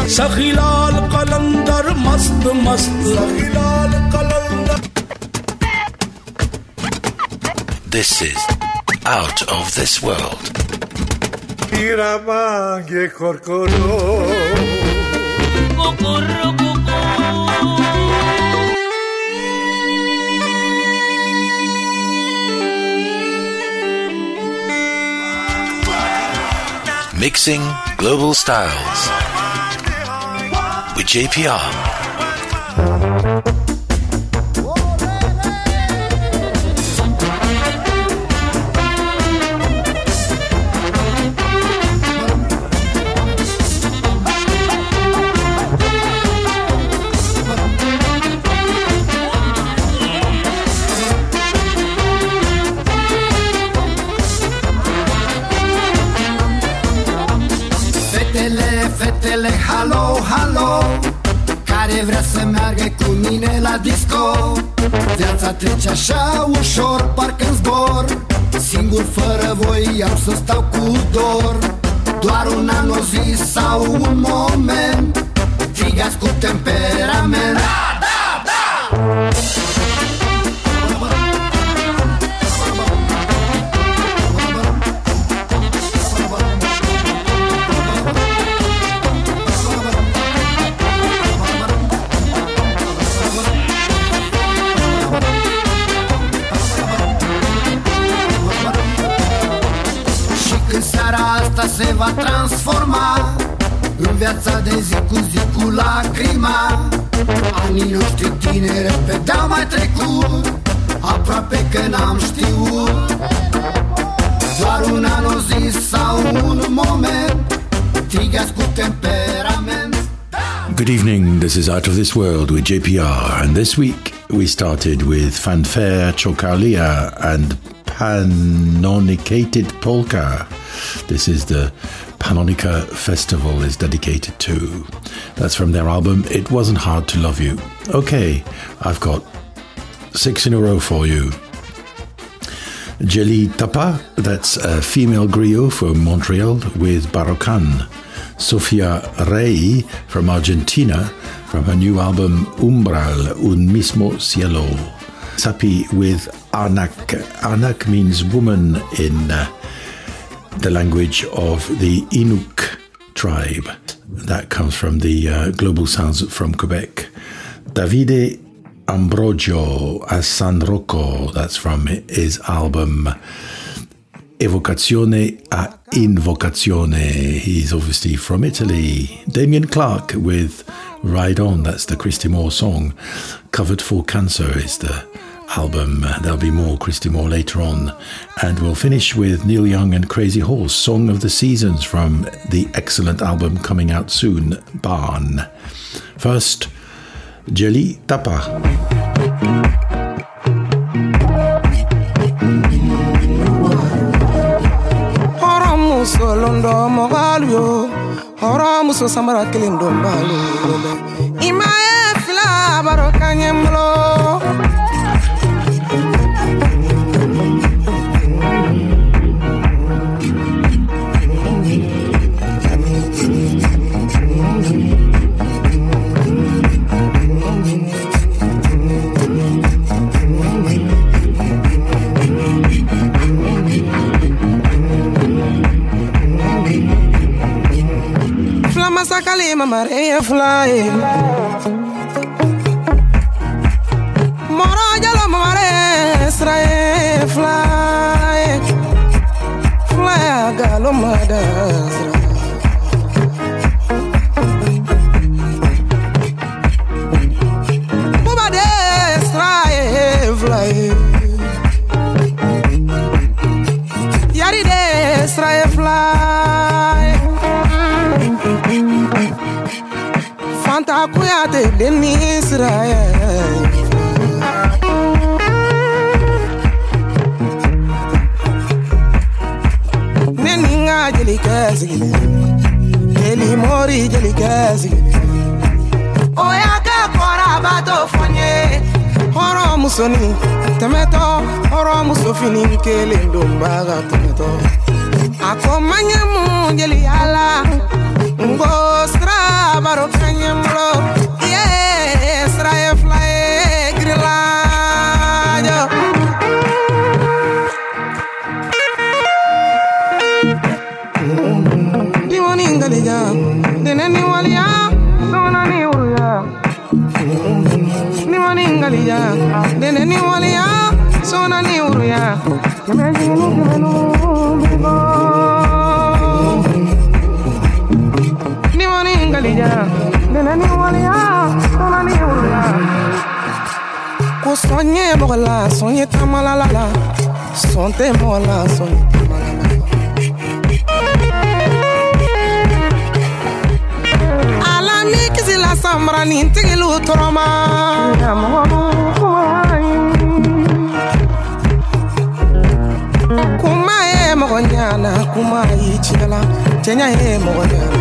सखीलाल कलंदर मस्त मस्त सखीलाल कलंदर. This is Out of This World. Iramange korkoro. Kokoro koko. Mixing global styles with JPR. Fetele, halo, halo, care vrea să meargă cu mine la disco. Viața trece așa ușor, parcă-n zbor. Singur fără voi am să stau cu dor. Doar un an, o zi sau un moment, strigați cu temperament. Da, da, da! Se va transforma în viața de zi cu zi cu lacrima. Anii noștri tineri repede au mai trecut, aproape că n-am știut. Doar un an, o zi sau un moment, strigați cu temperament. Good evening, this is Out of This World with JPR, and this week we started with Fanfare Chocalia and Panonicated Polka. This is the Panonica Festival is dedicated to. That's from their album It Wasn't Hard to Love You. Okay, I've got 6 in a row for you. Jeli Tapa, that's a female griot from Montreal with Barocan. Sofia Rey from Argentina from her new album Umbral, Un Mismo Cielo. Sapi with Anak. Anak means woman in the language of the Inuk tribe. That comes from the Global Sounds from Quebec. Davide Ambrogio a San Rocco, that's from his album Evocazione a Invocazione. He's obviously from Italy. Damien Clark with Ride On, that's the Christy Moore song. Covered for Cancer is the album. There'll be more Christy Moore later on. And we'll finish with Neil Young and Crazy Horse, Song of the Seasons from the excellent album coming out soon, Barn. First, Jeli Tapa. Solondo mogalio horo muso samara kilindo mbalo imae fila barokanyemlo Kalima Maria fly Mora jalo mare Israel fly Fly galo madasra Baba de Israel fly Yari de Israel fly Fanta kuyate deni Israel Neninga jeli kazi Jeli mori jeli kazi Oya ka kora bato fonye Horo musoni temeto Horo musofini kele ndombaga temeto Ako manyamu jeli ala Ngostra baro kanyamlo yeah srae fly grilajo Dimoni ngalija deneni walia sona ni uruya Dimoni ngalija deneni walia sona ni uruya kemenu bibo Dimoni ngalija deneni walia sona ni uruya ko sonye bola sonye tamalala sonte mola sonye la samra ni tigilu toroma kuma e mogonyana kuma i chela tenya e mogonyana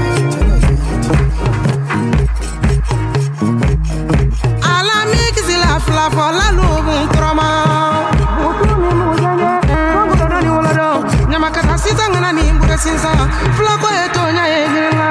ala mix la fla la lubun toroma butumi mujanye ngodo ni wolodo nyama kata sitangana ni mbure sinsa fla ko e tonya e gila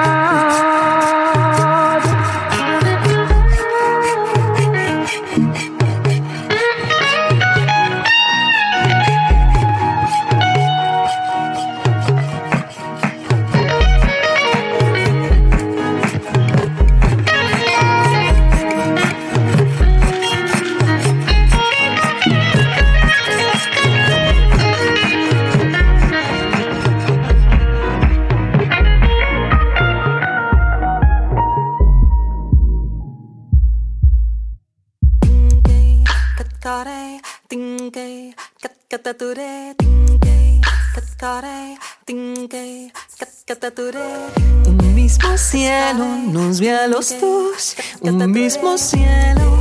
Un mismo cielo nos ve a los dos, un mismo cielo.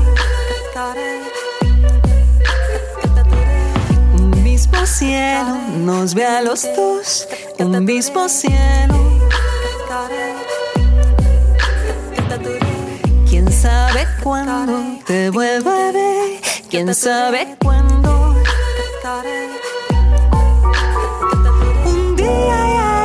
Un mismo cielo nos ve a los dos, un mismo cielo. ¿Quién sabe cuándo te vuelva a ver? ¿Quién sabe cuándo? Un día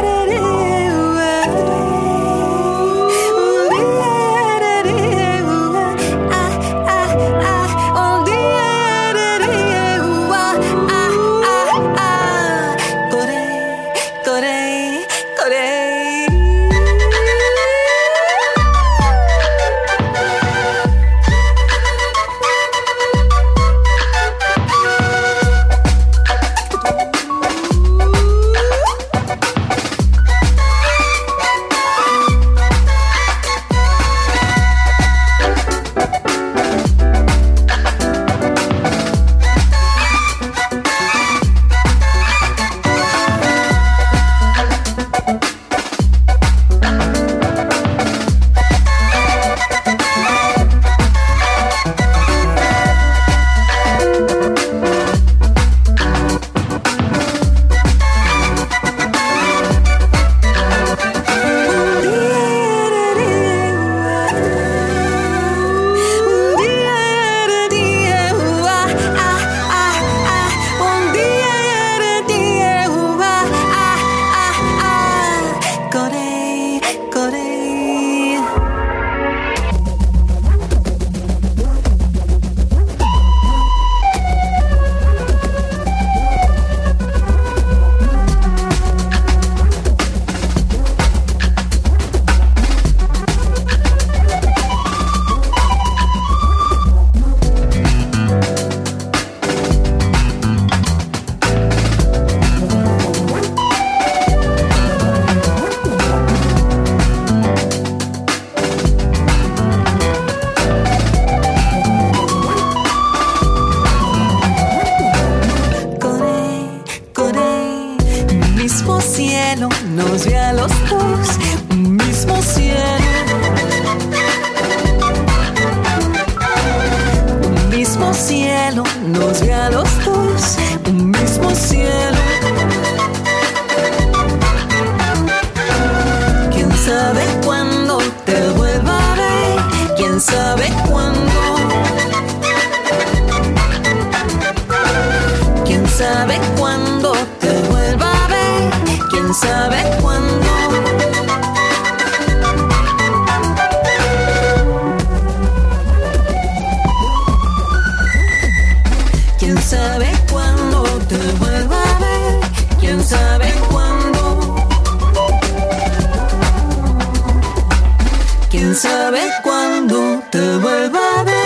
nos ve a los dos, un mismo cielo. Un mismo cielo nos ve a los dos, un mismo cielo. ¿Quién sabe cuándo te vuelva a ver? ¿Quién sabe cuándo? ¿Quién sabe cuándo te vuelva a ver? ¿Quién sabe cuándo? sabe cuándo te vuelva a ver? ¿Quién sabe cuándo? ¿Quién sabe cuándo te vuelva a ver?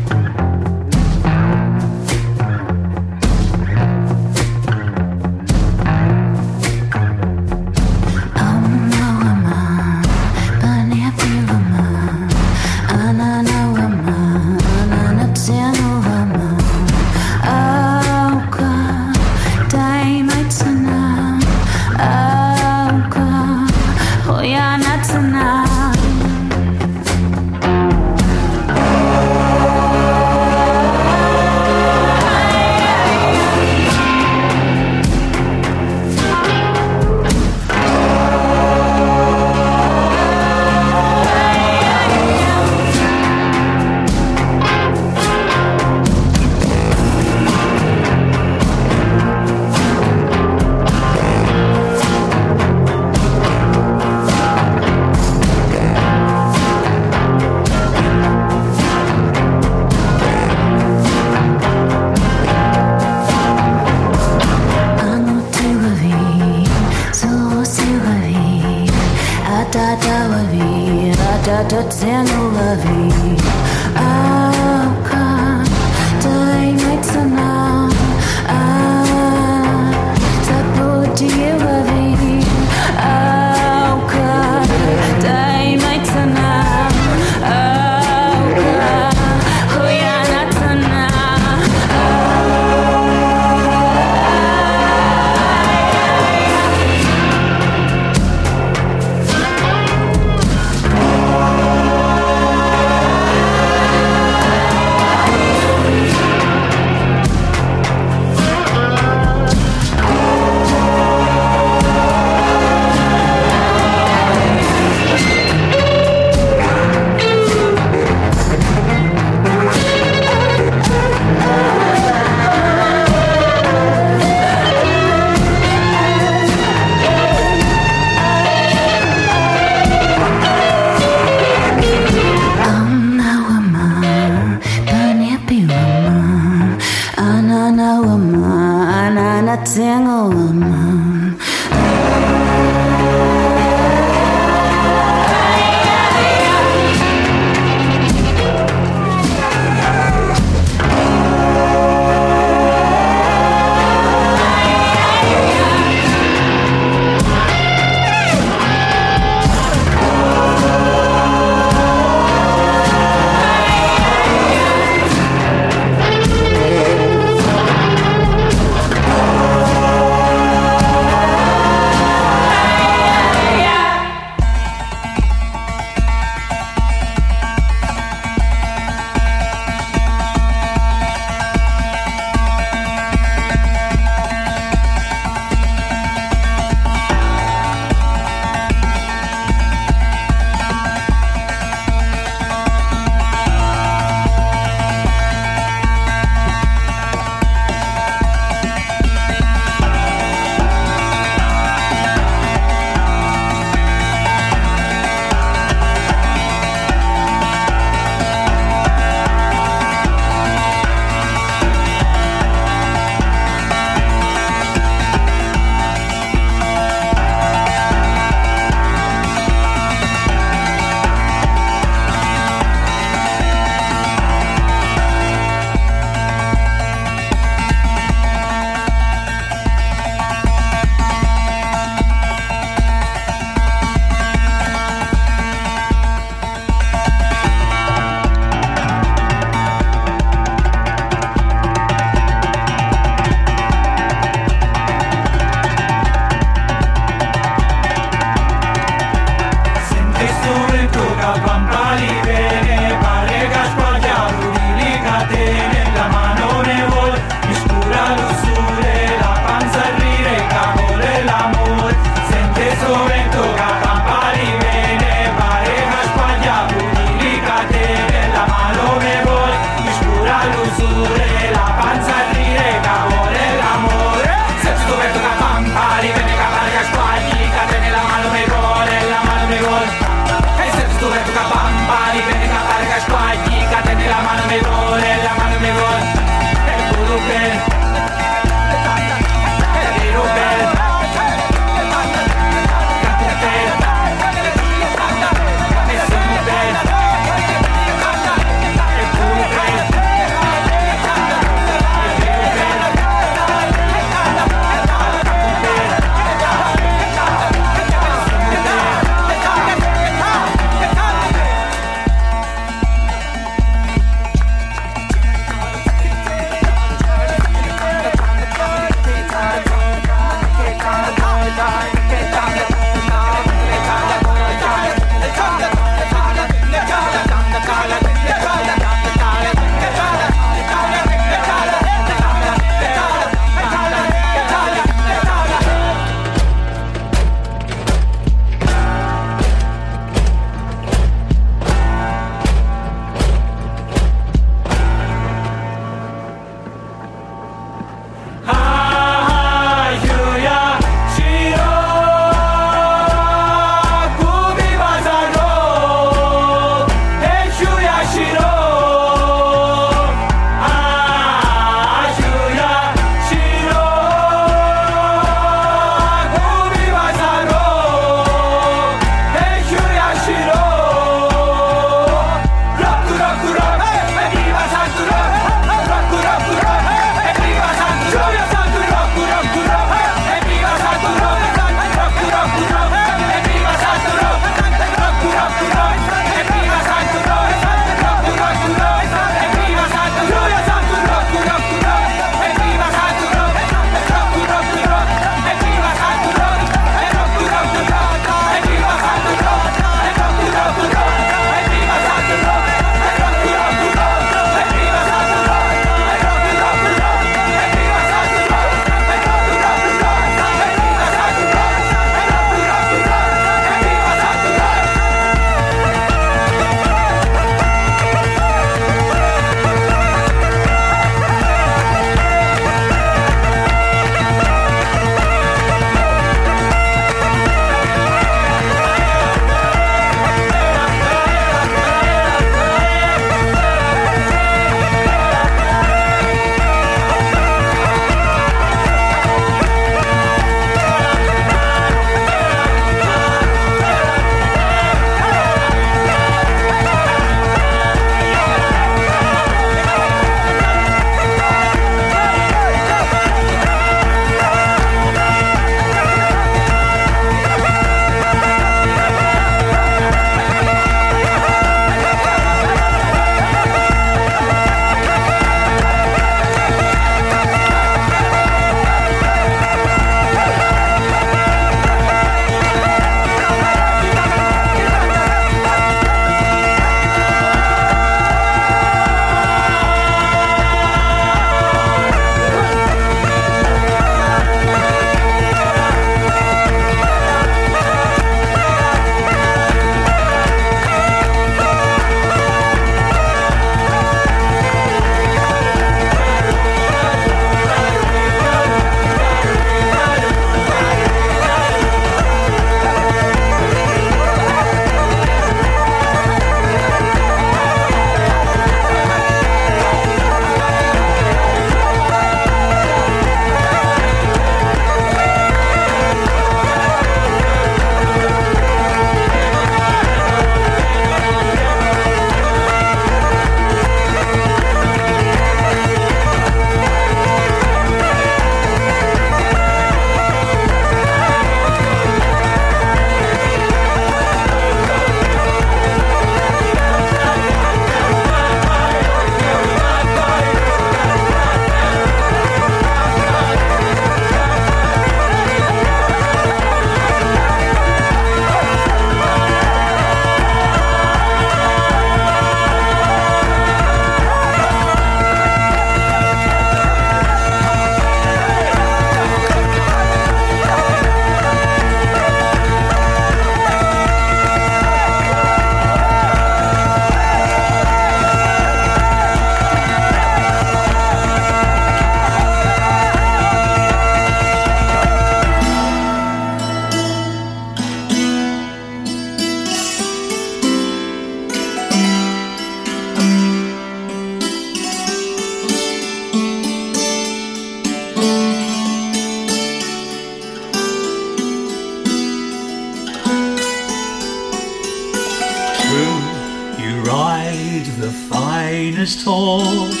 finest horse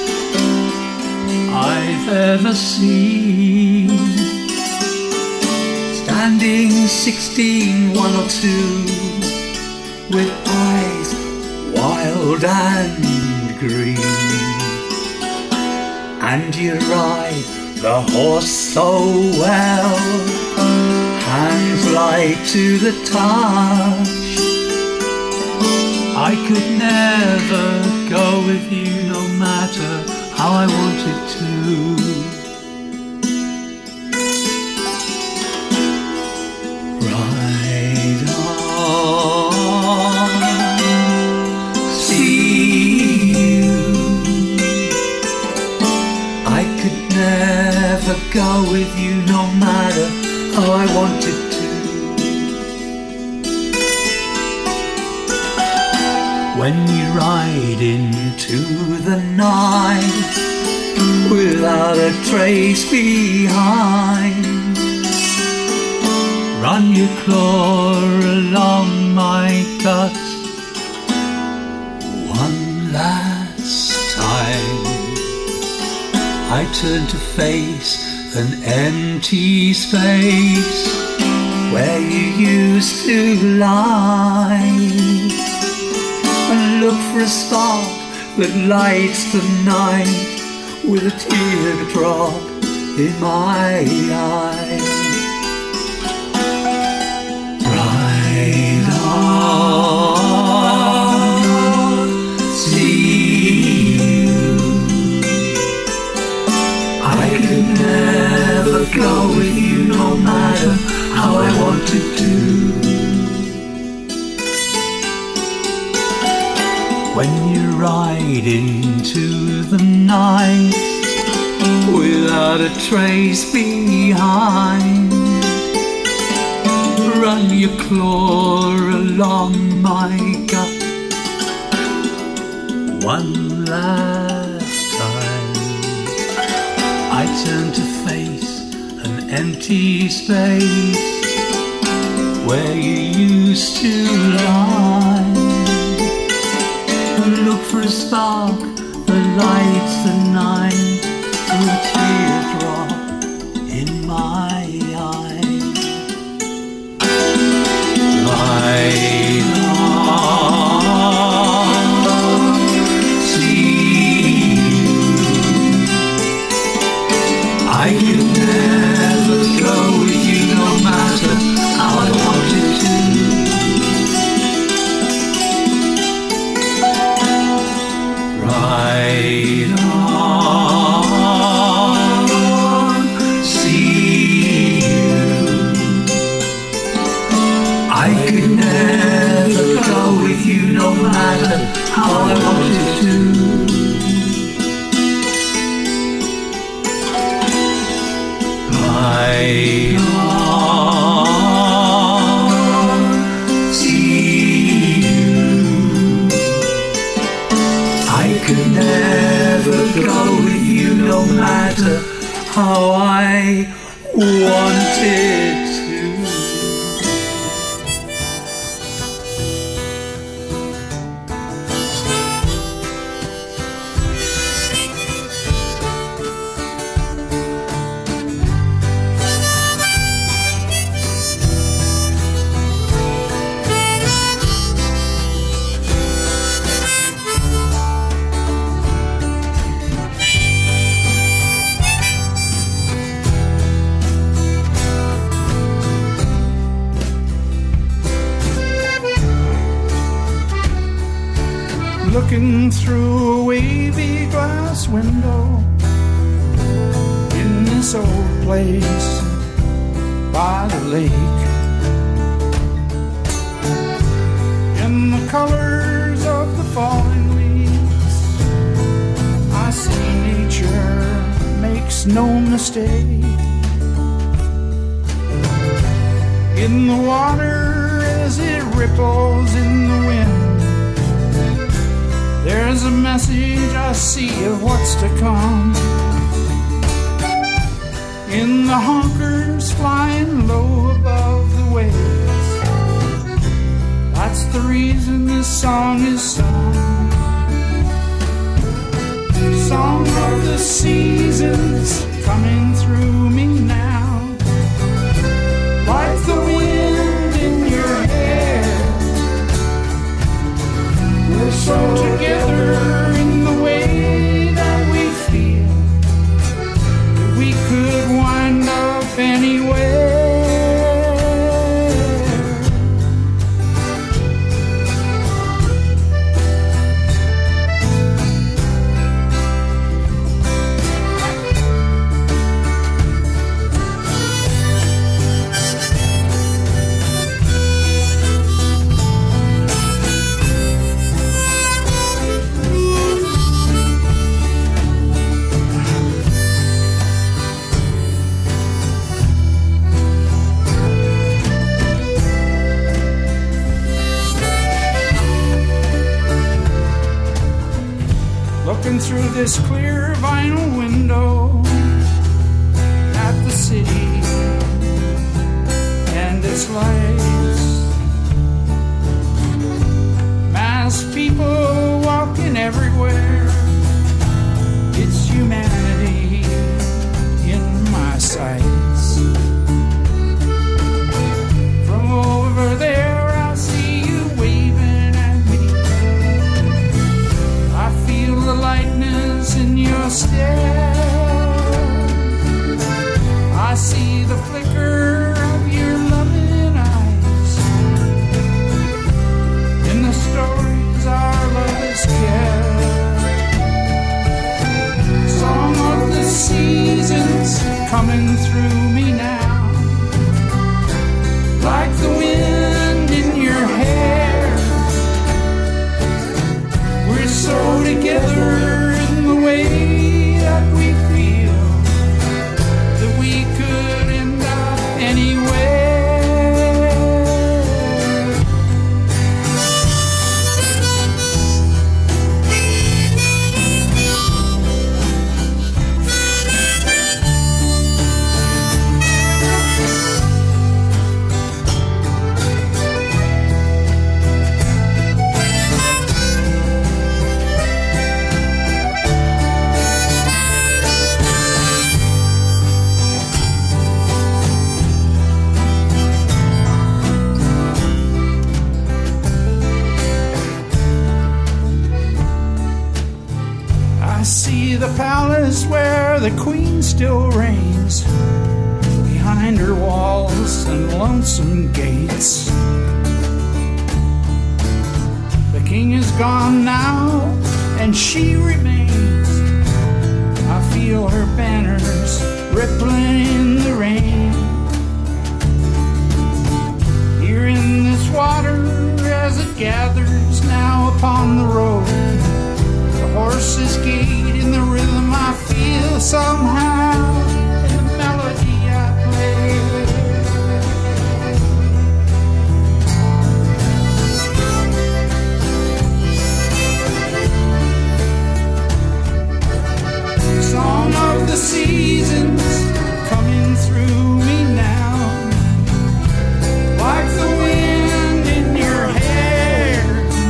I've ever seen. Standing 16, 1 or 2, with eyes wild and green. And you ride the horse so well, hands light to the touch. I could never go with you, no matter how I wanted to. Ride on, see you. I could never go with you, no matter how I wanted to. When you ride into the night without a trace behind, run your claw along my guts one last time. I turn to face an empty space where you used to lie, and look for a spark that lights the night with a teardrop in my eye. Ride on, see you. I could never go with you, no matter how I wanted to. When you ride into the night without a trace behind, run your claw along my gut one last time. I turn to face an empty space where you used to lie, look for a spark that lights the night through a teardrop in my eye. Ride on, see you. I could never go with you, no matter how I wanted to. Ride on, see you. I could never go with you, no matter how I wanted to. Ride on, see you. I could never go with you, no matter how I wanted to. Looking through a wavy glass window in this old place by the lake, in the colors of the falling leaves, I see nature makes no mistake. In the water as it ripples in the wind, there's a message I see of what's to come. In the honkers flying low above the waves, that's the reason this song is sung. of the seasons coming through me now, like the wind in your hair. We're so together in the way that we feel that we could wind up anywhere. Through this clear vinyl window at the city and its lights, masked people walking everywhere. It's humanity in my sights. From over there I see you waving at me. I feel the lightness in your stare. I see the flicker of your loving eyes in the stories our lovers care. Song of the seasons coming through me now, like the wind in your hair. We're so together in the way that we feel that we could end up anywhere. The palace where the queen still reigns, behind her walls and lonesome gates. The king is gone now and she remains. I feel her banners rippling in the rain. Here in this water as it gathers now upon the road, the horses gate in the rhythm I feel somehow in the melody I play. Song of the seasons coming through me now, like the wind in your hair.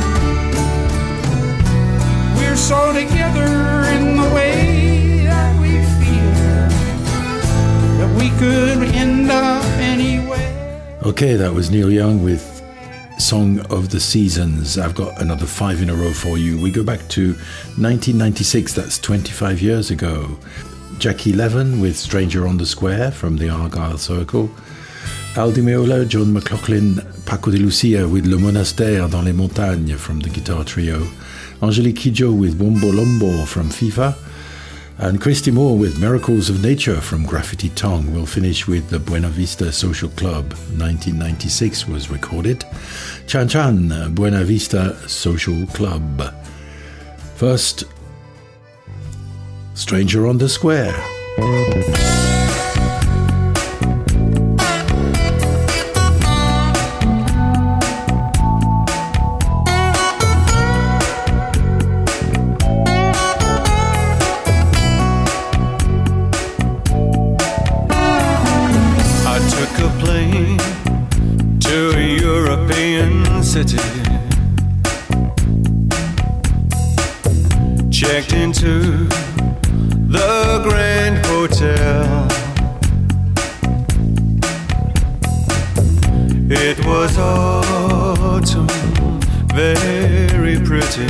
We're so together in the way that we feel that we could end up anywhere. Okay, that was Neil Young with Song of the Seasons. I've got another 5 in a row for you. We go back to 1996, that's 25 years ago. Jackie Levin with Stranger on the Square from the Argyle Circle. Al Di Meola, John McLaughlin, Paco de Lucia with Le Monastère dans les Montagnes from the guitar trio. Angelique Kidjo with Wombo Lombo from FIFA. And Christy Moore with Miracles of Nature from Graffiti Tongue. We'll finish with the Buena Vista Social Club. 1996 was recorded. Chan Chan, Buena Vista Social Club. First, Stranger on the Square. Checked into It was autumn, very pretty.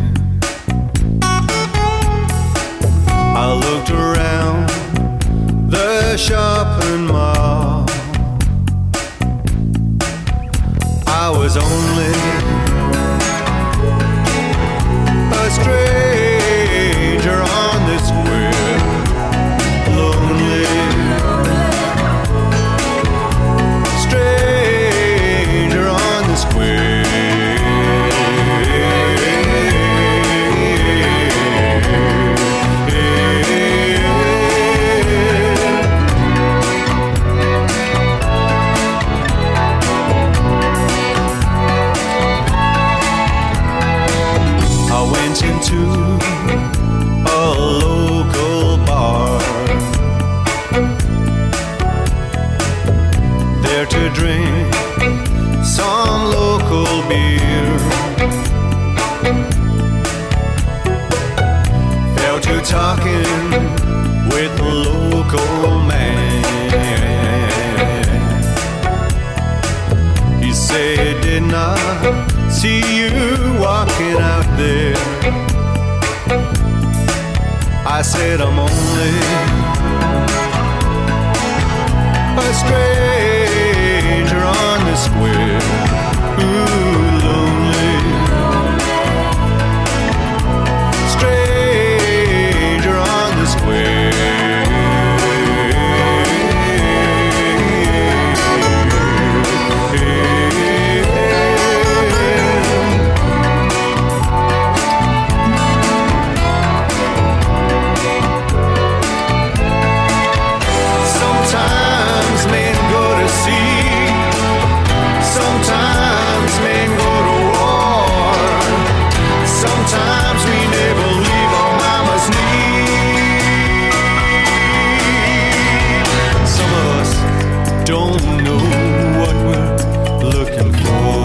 I looked around the shopping mall. I was only a stranger on this square, lonely. Stranger on the square. Into a local bar, there to drink some local beer. Fell to talking with the local man. He said, didn't I see you walking out there? I said, I'm only a stranger on the square. Ooh, lonely. Stranger on the square. Sometimes men go to war. Sometimes we never leave our mama's knee. Some of us don't know what we're looking for.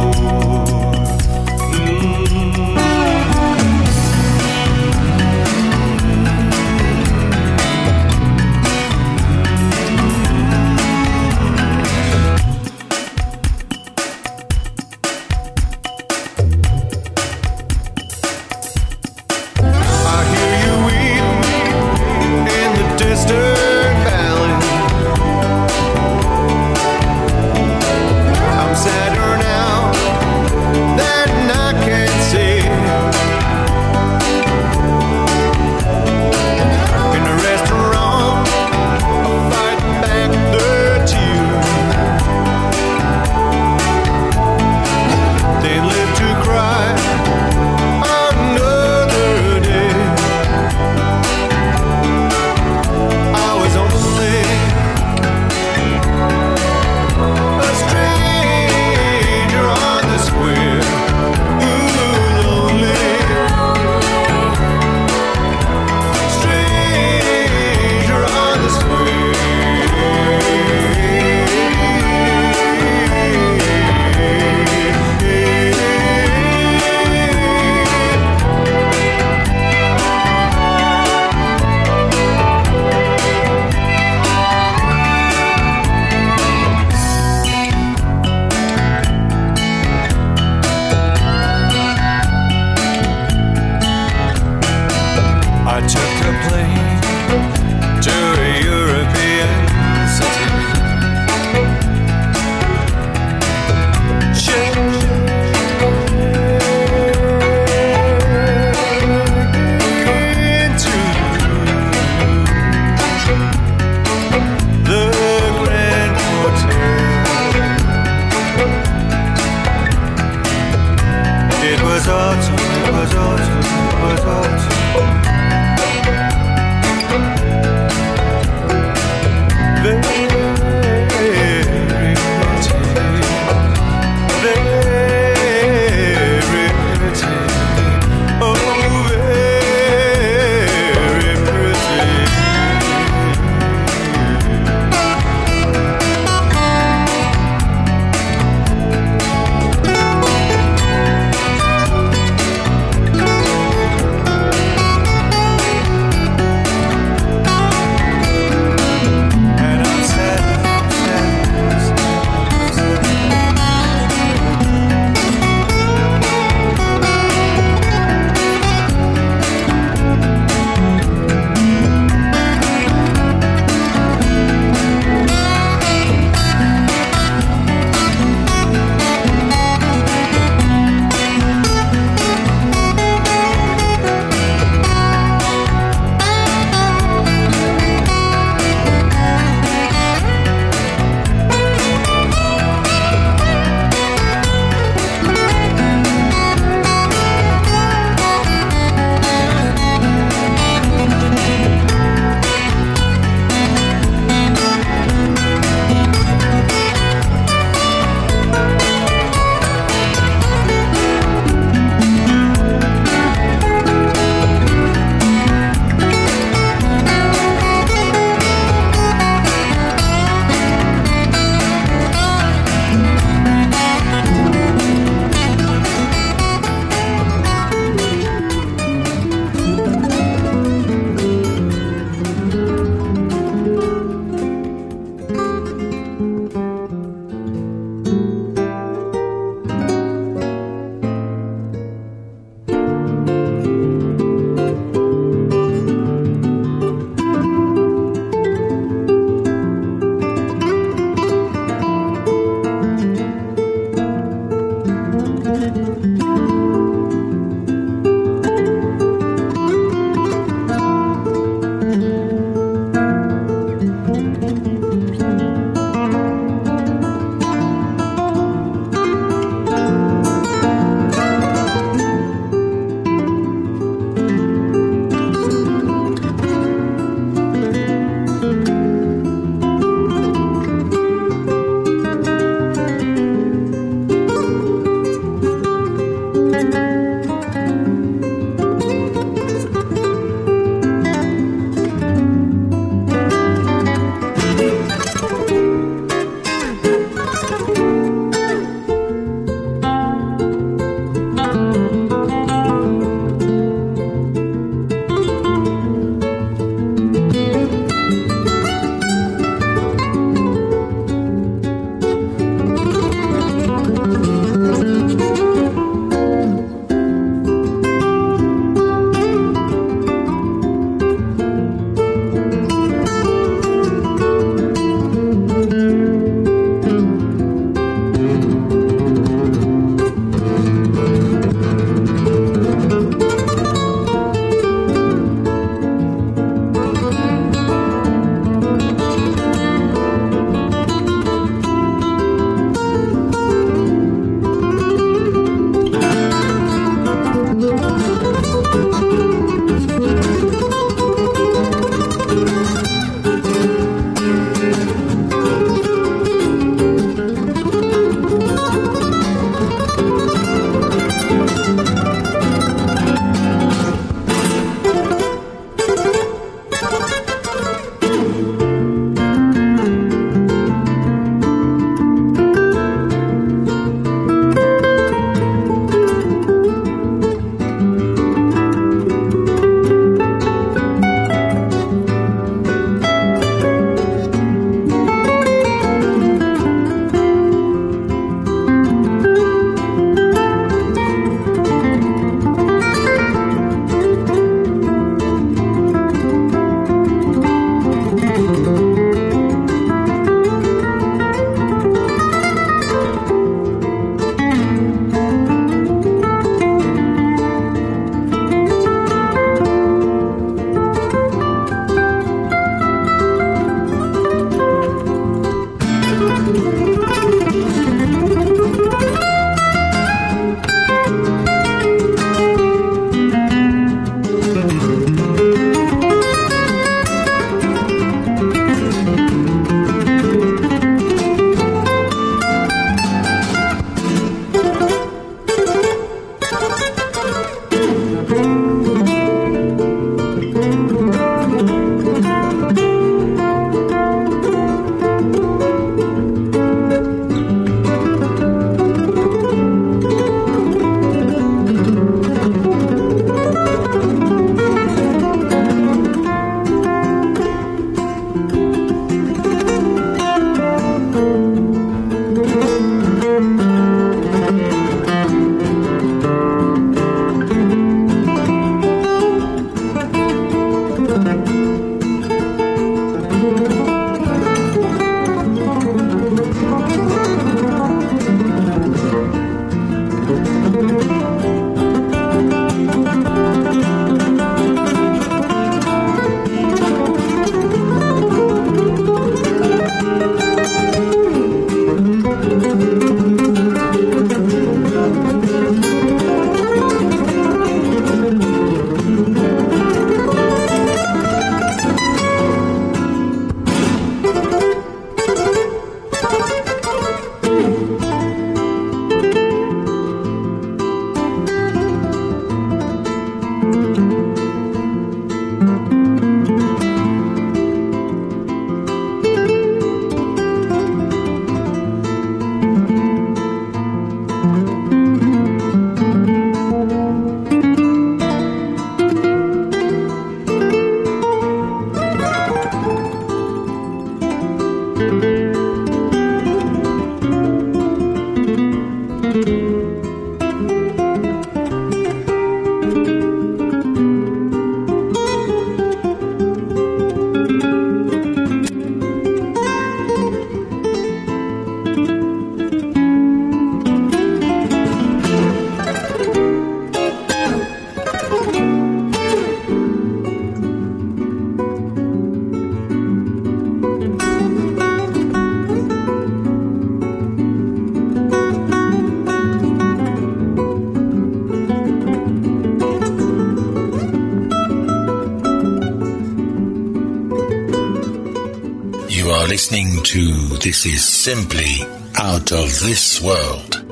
listening to This Is Simply Out of This World.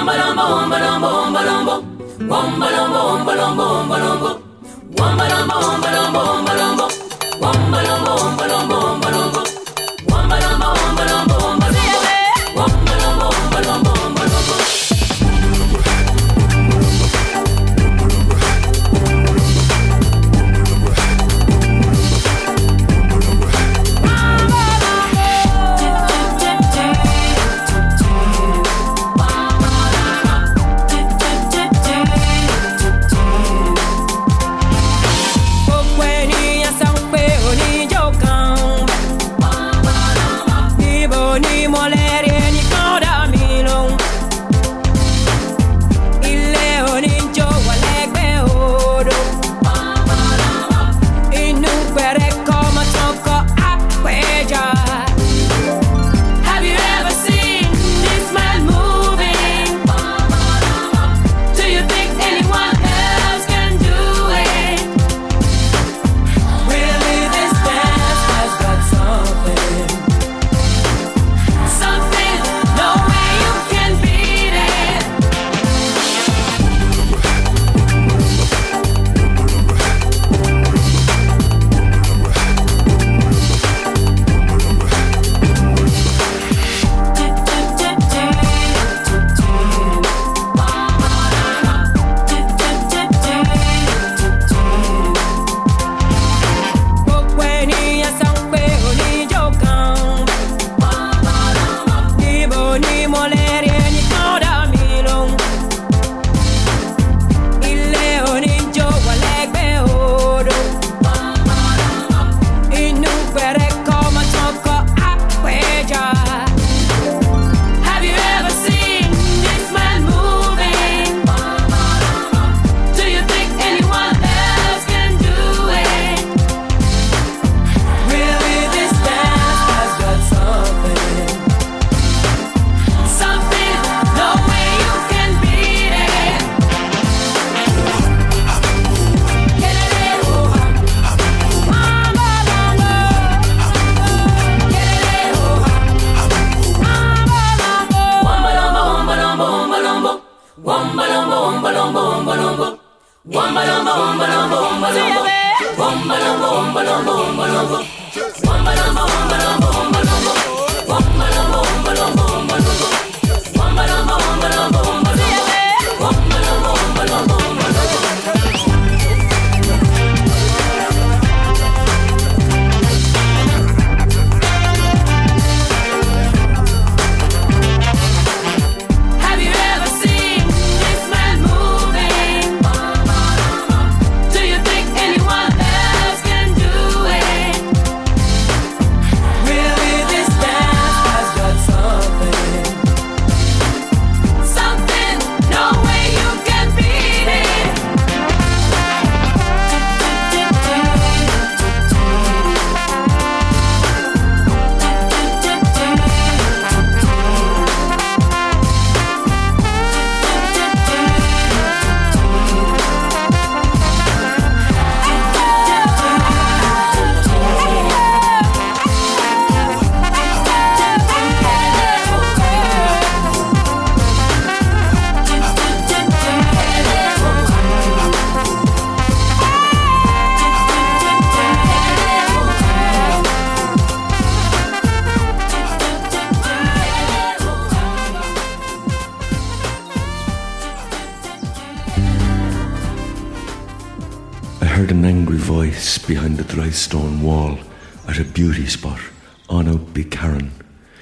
Behind the dry stone wall at a beauty spot on out Bicarron.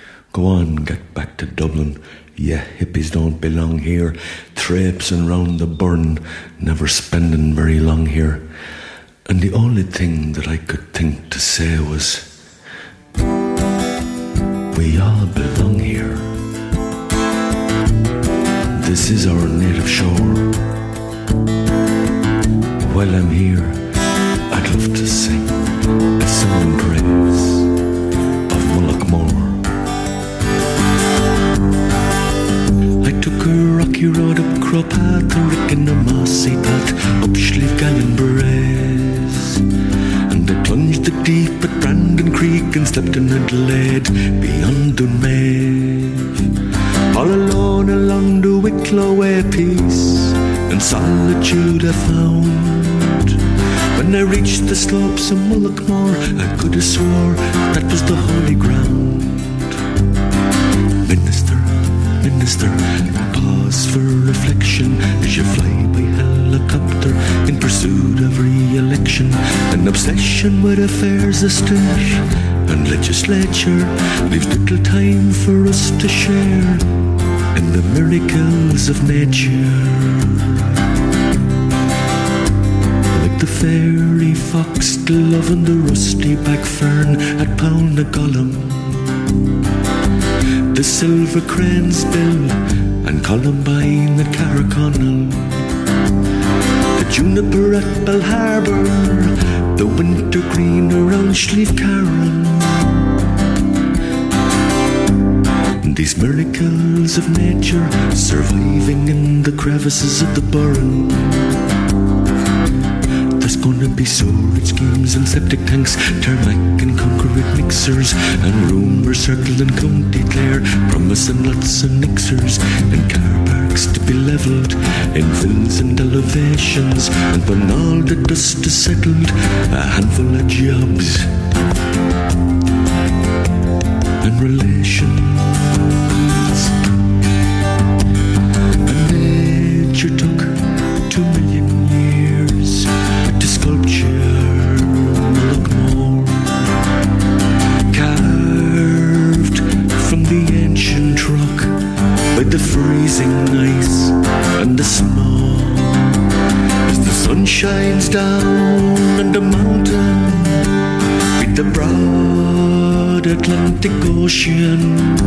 Go on, get back to Dublin. Yeah, hippies don't belong here. Traipsing round the burn, never spending very long here. And the only thing that I could think to say was, we all belong here. This is our native shore. While I'm here, I'd love to sing a song in praise of Mullaghmore. I took a rocky road up Cropath, a rick in a mossy path, up Schliefgallen Braes. And I plunged the deep at Brandon Creek Duncan slept in Adelaide beyond Dunmave. All alone along the Wicklow way peace and solitude I found. When I reached the slopes of Mullaghmore, I could have swore that was the holy ground. Minister, minister, pause for reflection as you fly by helicopter in pursuit of re-election. An obsession with affairs of state and legislature leaves little time for us to share in the miracles of nature. Like the fairy fox still loving the rusty back fern at Pownagallum, the silver crane's bill and columbine at Carraconnell, the juniper at Belharbour, the winter green around Slieve Carron. These miracles of nature surviving in the crevices of the Burren. There's gonna be sewerage schemes and septic tanks, tarmac and concrete mixers, and rumours circling County Clare, promising lots of mixers, and car parks to be levelled in fills and elevations. And when all the dust is settled, a handful of jobs and relations. And nature took 2 million years to sculpture Mullaghmore, carved from the ancient rock by the freezing ice and the snow. As the sun shines down on the mountain with the broad Atlantic Ocean,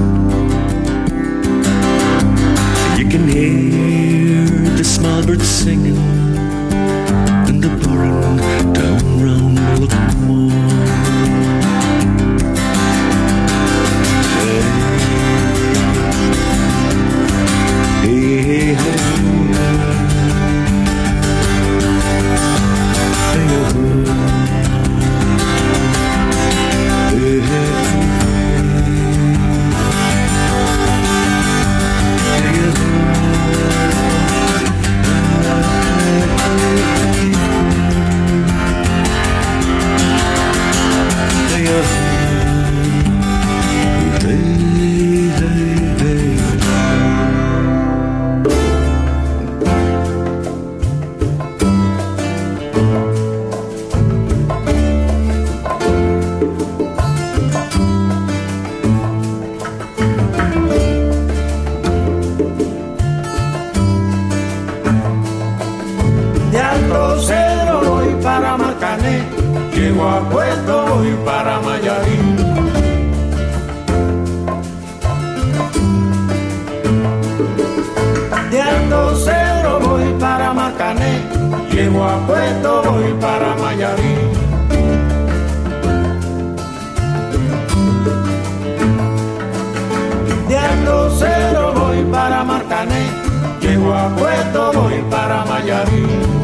you can hear the small birds singing and the burren down round Mullaghmore. Hey, hey, llego a Puerto, voy para Mayarí. De Alto Cedro voy para Marcané, llego a Puerto, voy para Mayarí. De Alto Cedro voy para Marcané, llego a Puerto, voy para Mayarí.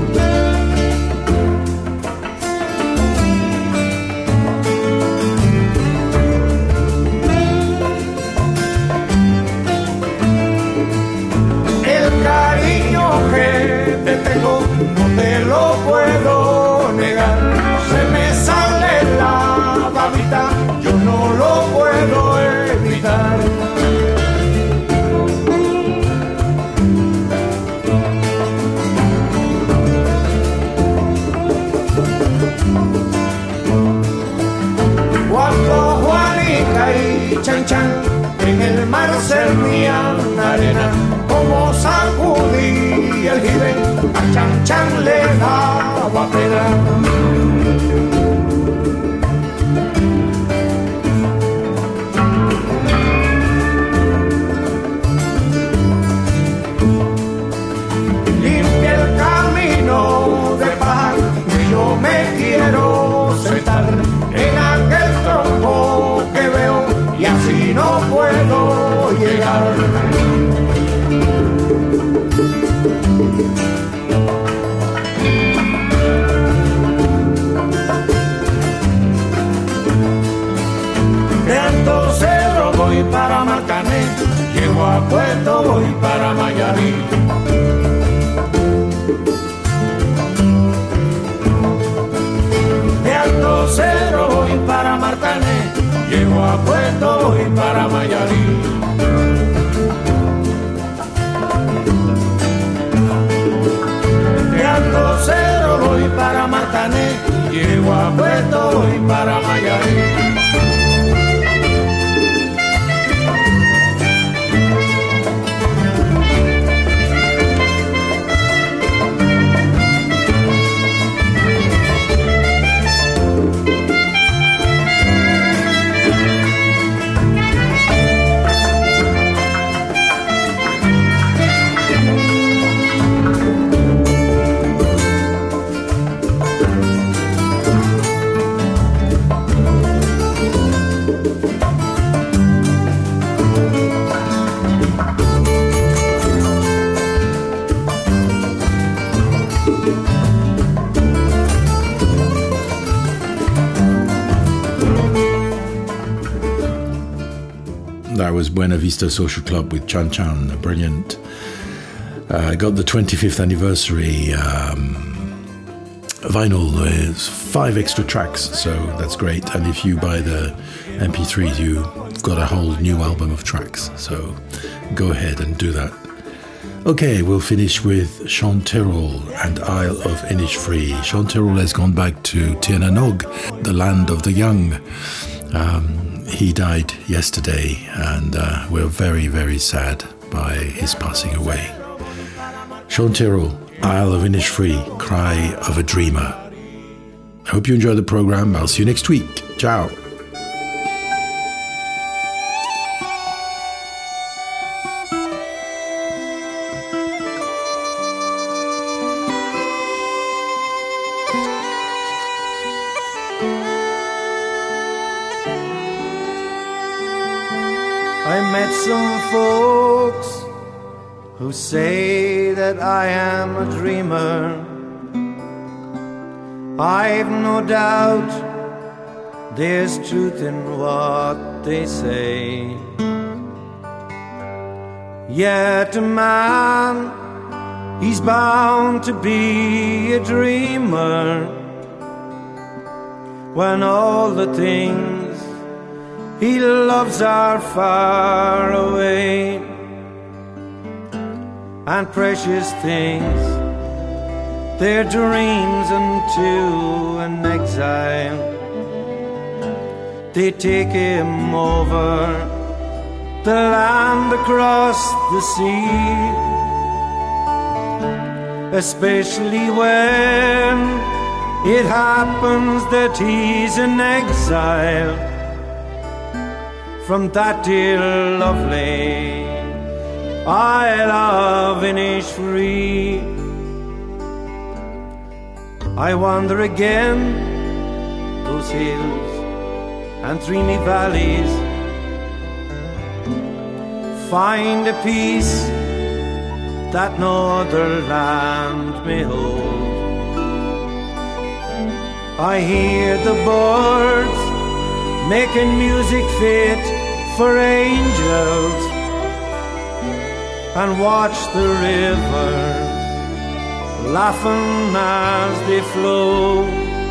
Que te tengo, no te lo puedo negar. Se me sale la babita, yo no lo puedo evitar. Cuando Juanica y Chan Chan en el mar servían arena, como sacudí el jibe, a Chan Chan le daba pena. Limpia el camino de paz, y yo me quiero sentar en aquel tronco que veo, y así no puedo llegar. a Puerto, voy para Mayarí. De Alto Cerro voy para Marcané, llego a Puerto, voy para Mayarí. De Alto Cerro voy para Marcané, llego a Puerto, voy para Mayarí. That was Buena Vista Social Club with Chan Chan, brilliant. Got the 25th anniversary vinyl. There's 5 extra tracks, so that's great. And if you buy the MP3s, you've got a whole new album of tracks. So go ahead and do that. Okay, we'll finish with Chanterelle and Isle of Innisfree. Chanterelle has gone back to Tiernanog, the land of the young. He died yesterday, and we're very, very sad by his passing away. Chanterelle, Isle of Innisfree, Cry of a Dreamer. I hope you enjoy the program. I'll see you next week. Ciao. I met some folks who say that I am a dreamer. I've no doubt there's truth in what they say. Yet a man, he's bound to be a dreamer when all the things he loves are far away, and precious things, they're dreams unto an exile. They take him over the land across the sea, especially when it happens that he's in exile from that dear lovely Isle of Innisfree. I wander again those hills and dreamy valleys, find a peace that no other land may hold. I hear the birds making music fit for angels, and watch the rivers laughing as they flow.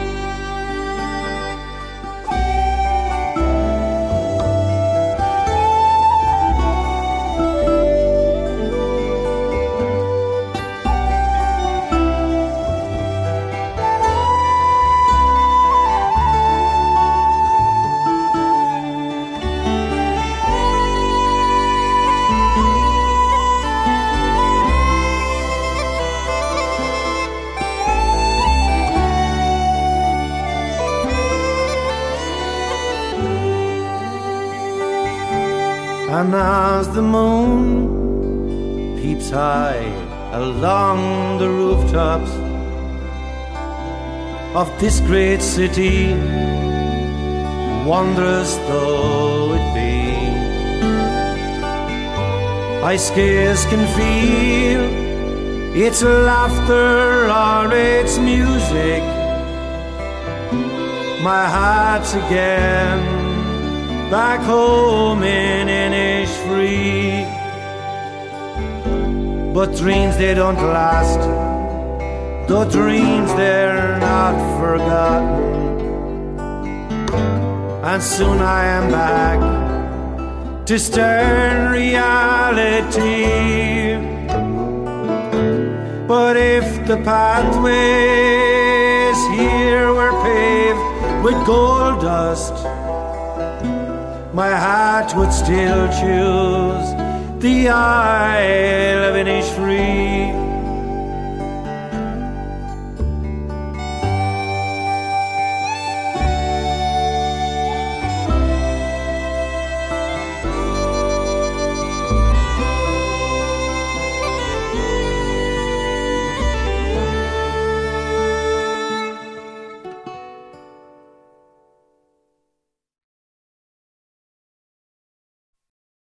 And as the moon peeps high along the rooftops of this great city, wondrous though it be, I scarce can feel its laughter or its music. My heart's again back home in Innisfree. but dreams they don't last. Though dreams they're not forgotten. And soon I am back to stern reality. But if the pathways here were paved with gold dust, my heart would still choose the Isle of Innisfree.